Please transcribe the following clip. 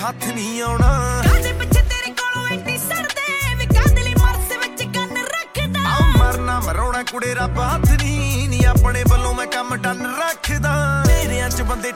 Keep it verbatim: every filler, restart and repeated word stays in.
ਹੱਥ ਨਹੀਂ ਆਉਣਾ ਕਾਦੇ ਪਿੱਛੇ ਤੇਰੇ ਕੋਲੋਂ ਐਡੀ ਸਰਦੇ ਵੀ ਕਾਦੇ ਲਈ ਮਰਸ ਵਿੱਚ ਕੰਨ ਰੱਖਦਾ ਆ ਮਰਨਾ ਮਰਾਉਣਾ ਕੁੜੇ ਰੱਬ ਹੱਥ ਨਹੀਂ ਨੀ ਆਪਣੇ ਵੱਲੋਂ ਮੈਂ ਕੰਮ ਡਨ